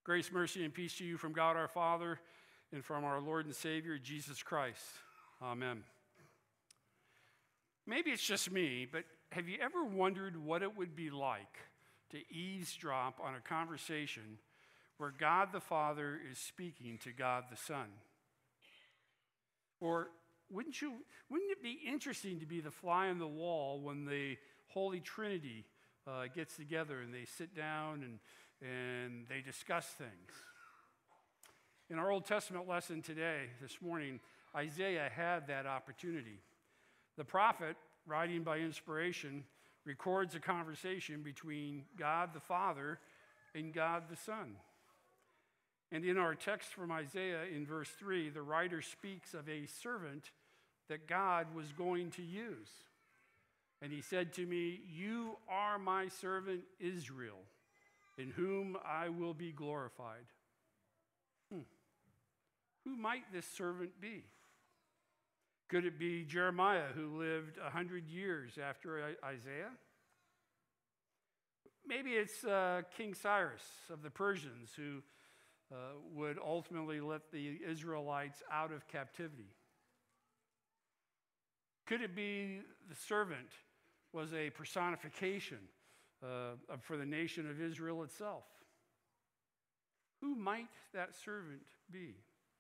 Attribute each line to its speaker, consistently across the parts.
Speaker 1: Grace, mercy, and peace to you from God our Father and from our Lord and Savior, Jesus Christ. Amen. Maybe it's just me, but have you ever wondered what it would be like to eavesdrop on a conversation where God the Father is speaking to God the Son? Or wouldn't it be interesting to be the fly on the wall when the Holy Trinity gets together and they sit down and they discuss things? In our Old Testament lesson today, this morning, Isaiah had that opportunity. The prophet, writing by inspiration, records a conversation between God the Father and God the Son. And in our text from Isaiah in verse 3, the writer speaks of a servant that God was going to use. And he said to me, "You are my servant Israel, in whom I will be glorified." Who might this servant be? Could it be Jeremiah, who lived 100 years after Isaiah? Maybe it's King Cyrus of the Persians, who would ultimately let the Israelites out of captivity. Could it be the servant was a personification for the nation of Israel itself? Who might that servant be?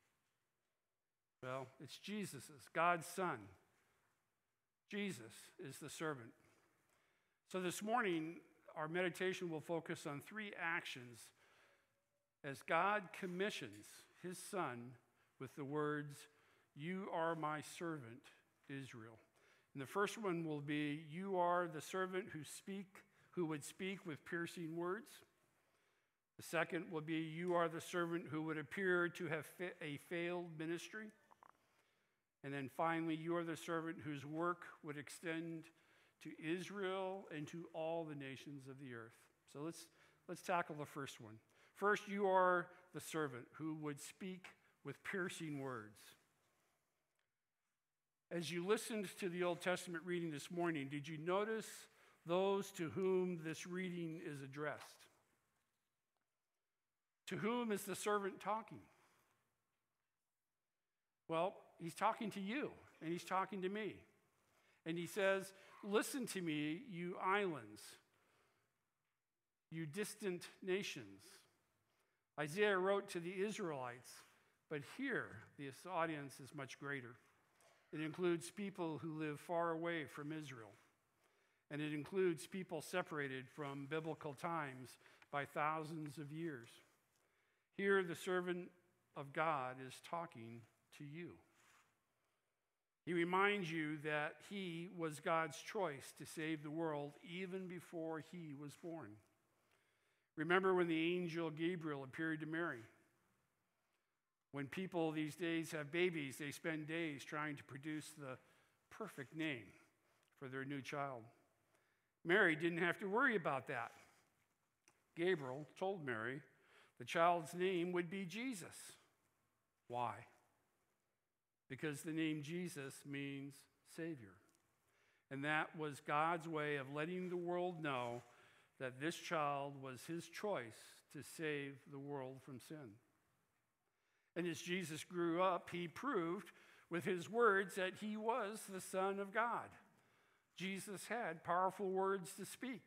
Speaker 1: Well, it's Jesus, God's Son. Jesus is the servant. So this morning, our meditation will focus on three actions as God commissions his Son with the words, "You are my servant, Israel." And the first one will be, "You are the servant who would speak with piercing words." The second will be, "You are the servant who would appear to have a failed ministry." And then finally, "You are the servant whose work would extend to Israel and to all the nations of the earth." So let's tackle the first one. First, you are the servant who would speak with piercing words. As you listened to the Old Testament reading this morning, did you notice those to whom this reading is addressed? To whom is the servant talking? Well, he's talking to you, and he's talking to me. And he says, "Listen to me, you islands, you distant nations." Isaiah wrote to the Israelites, but here this audience is much greater. It includes people who live far away from Israel, and it includes people separated from biblical times by thousands of years. Here, the servant of God is talking to you. He reminds you that he was God's choice to save the world even before he was born. Remember when the angel Gabriel appeared to Mary? When people these days have babies, they spend days trying to produce the perfect name for their new child. Mary didn't have to worry about that. Gabriel told Mary the child's name would be Jesus. Why? Because the name Jesus means Savior. And that was God's way of letting the world know that this child was his choice to save the world from sin. And as Jesus grew up, he proved with his words that he was the Son of God. Jesus had powerful words to speak.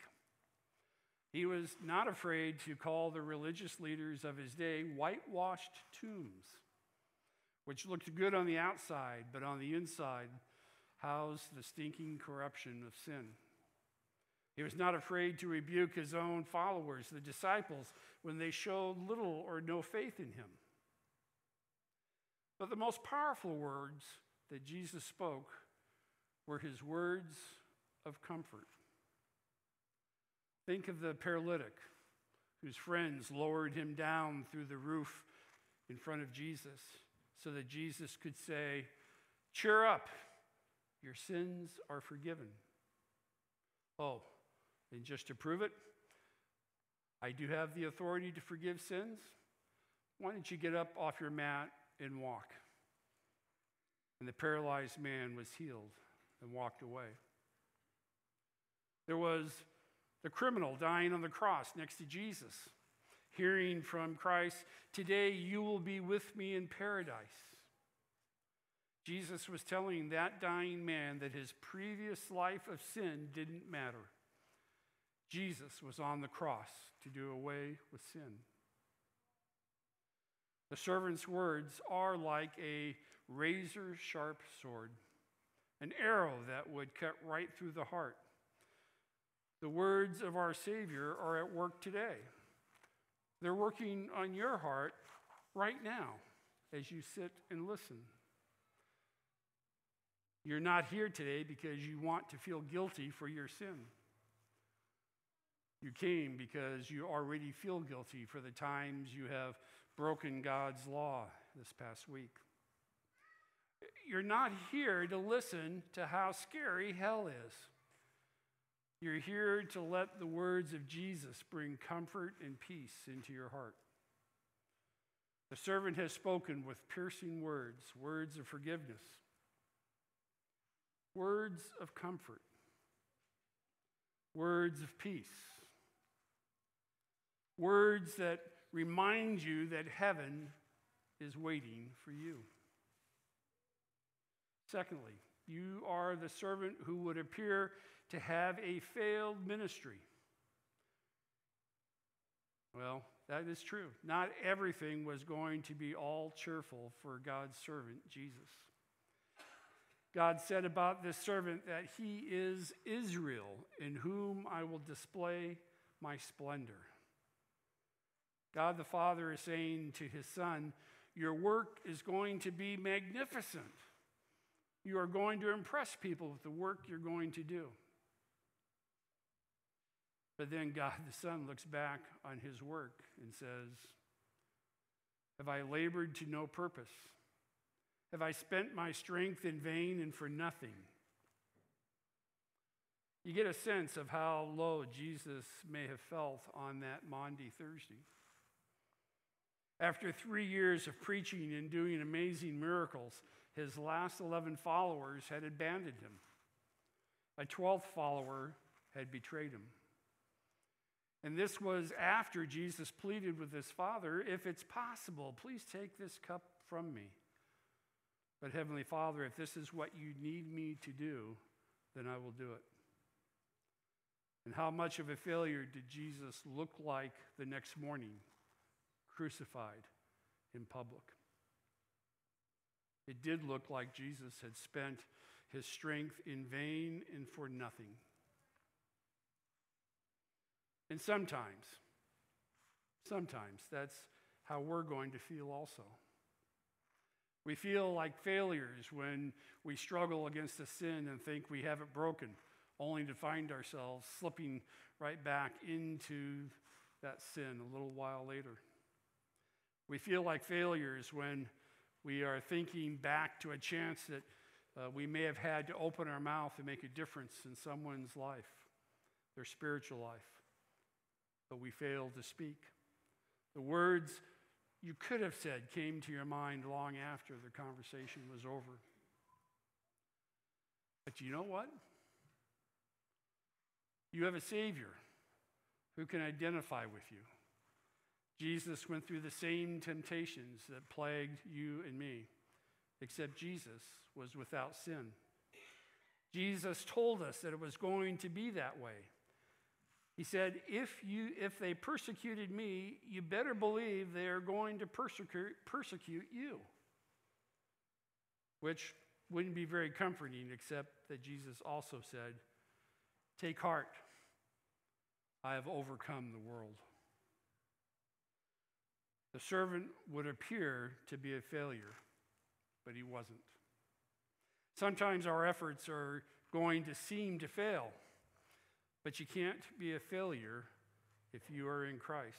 Speaker 1: He was not afraid to call the religious leaders of his day whitewashed tombs, which looked good on the outside, but on the inside housed the stinking corruption of sin. He was not afraid to rebuke his own followers, the disciples, when they showed little or no faith in him. But the most powerful words that Jesus spoke were his words of comfort. Think of the paralytic whose friends lowered him down through the roof in front of Jesus so that Jesus could say, "Cheer up, your sins are forgiven." Oh, and just to prove it, I do have the authority to forgive sins. Why don't you get up off your mat and walk? And the paralyzed man was healed and walked away. There was the criminal dying on the cross next to Jesus. hearing from Christ, "Today you will be with me in paradise." Jesus was telling that dying man that his previous life of sin didn't matter. Jesus was on the cross to do away with sin. The servant's words are like a razor-sharp sword, an arrow that would cut right through the heart. The words of our Savior are at work today. They're working on your heart right now as you sit and listen. You're not here today because you want to feel guilty for your sin. You came because you already feel guilty for the times you have broken God's law this past week. You're not here to listen to how scary hell is. You're here to let the words of Jesus bring comfort and peace into your heart. The servant has spoken with piercing words, words of forgiveness, words of comfort, words of peace, words that remind you that heaven is waiting for you. Secondly, you are the servant who would appear to have a failed ministry. Well, that is true. Not everything was going to be all cheerful for God's servant, Jesus. God said about this servant that he is Israel, in whom I will display my splendor. God the Father is saying to his Son, your work is going to be magnificent. You are going to impress people with the work you're going to do. But then God the Son looks back on his work and says, have I labored to no purpose? Have I spent my strength in vain and for nothing? You get a sense of how low Jesus may have felt on that Maundy Thursday. After 3 years of preaching and doing amazing miracles, his last 11 followers had abandoned him. A 12th follower had betrayed him. And this was after Jesus pleaded with his Father, if it's possible, please take this cup from me. But Heavenly Father, if this is what you need me to do, then I will do it. And how much of a failure did Jesus look like the next morning, crucified in public? It did look like Jesus had spent his strength in vain and for nothing. And sometimes that's how we're going to feel also. We feel like failures when we struggle against a sin and think we have it broken, only to find ourselves slipping right back into that sin a little while later. We feel like failures when we are thinking back to a chance that we may have had to open our mouth and make a difference in someone's life, their spiritual life, but we failed to speak. The words you could have said came to your mind long after the conversation was over. But you know what? You have a Savior who can identify with you. Jesus went through the same temptations that plagued you and me, except Jesus was without sin. Jesus told us that it was going to be that way. He said, if they persecuted me, you better believe they are going to persecute you. Which wouldn't be very comforting, except that Jesus also said, take heart, I have overcome the world. The servant would appear to be a failure, but he wasn't. Sometimes our efforts are going to seem to fail, but you can't be a failure if you are in Christ.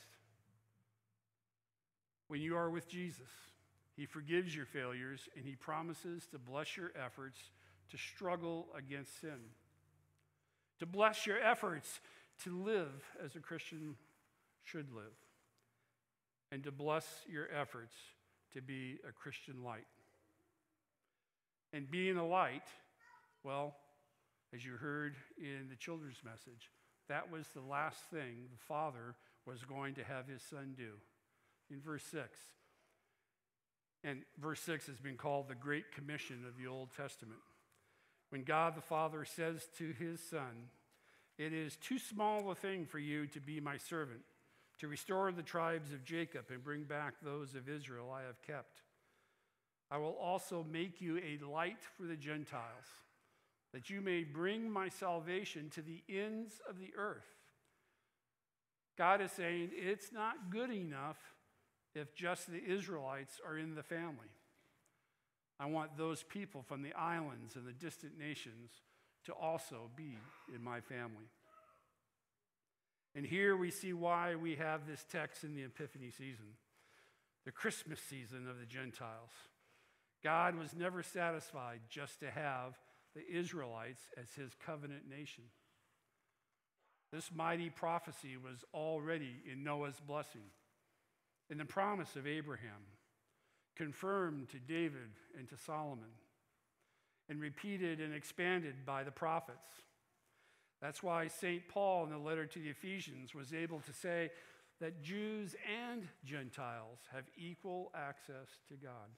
Speaker 1: When you are with Jesus, he forgives your failures and he promises to bless your efforts to struggle against sin, to bless your efforts to live as a Christian should live, and to bless your efforts to be a Christian light. And being a light, well, as you heard in the children's message, that was the last thing the Father was going to have his son do. In verse 6. And verse 6 has been called the Great Commission of the Old Testament. When God the Father says to his Son, "It is too small a thing for you to be my servant, to restore the tribes of Jacob and bring back those of Israel I have kept. I will also make you a light for the Gentiles, that you may bring my salvation to the ends of the earth." God is saying it's not good enough if just the Israelites are in the family. I want those people from the islands and the distant nations to also be in my family. And here we see why we have this text in the Epiphany season, the Christmas season of the Gentiles. God was never satisfied just to have the Israelites as his covenant nation. This mighty prophecy was already in Noah's blessing, in the promise of Abraham, confirmed to David and to Solomon, and repeated and expanded by the prophets. That's why St. Paul, in the letter to the Ephesians, was able to say that Jews and Gentiles have equal access to God.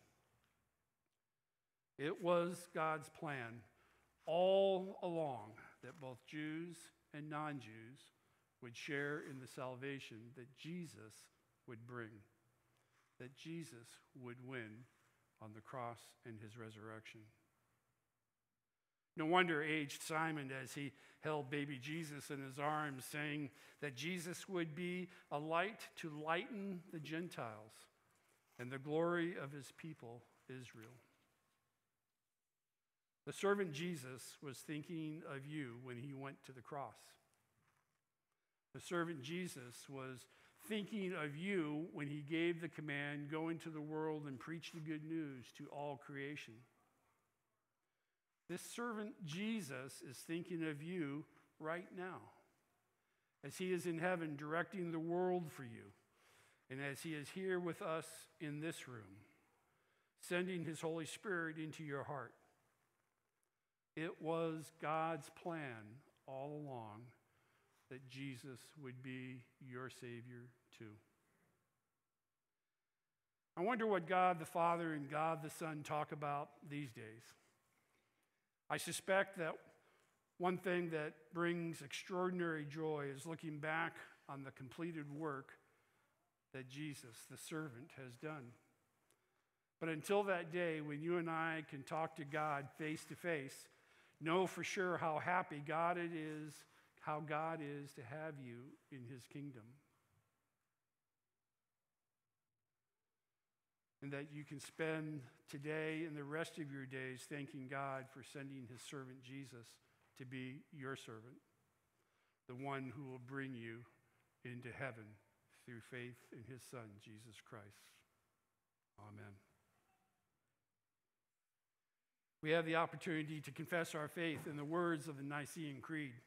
Speaker 1: It was God's plan all along that both Jews and non-Jews would share in the salvation that Jesus would bring, that Jesus would win on the cross and his resurrection. No wonder aged Simon, as he held baby Jesus in his arms, saying that Jesus would be a light to lighten the Gentiles and the glory of his people, Israel. The servant Jesus was thinking of you when he went to the cross. The servant Jesus was thinking of you when he gave the command, "Go into the world and preach the good news to all creation." This servant Jesus is thinking of you right now, as he is in heaven directing the world for you, and as he is here with us in this room, sending his Holy Spirit into your heart. It was God's plan all along that Jesus would be your Savior too. I wonder what God the Father and God the Son talk about these days. I suspect that one thing that brings extraordinary joy is looking back on the completed work that Jesus, the servant, has done. But until that day when you and I can talk to God face to face, know for sure how happy God is to have you in his kingdom. And that you can spend today and the rest of your days thanking God for sending his servant Jesus to be your servant, the one who will bring you into heaven through faith in his Son, Jesus Christ. Amen. We have the opportunity to confess our faith in the words of the Nicene Creed.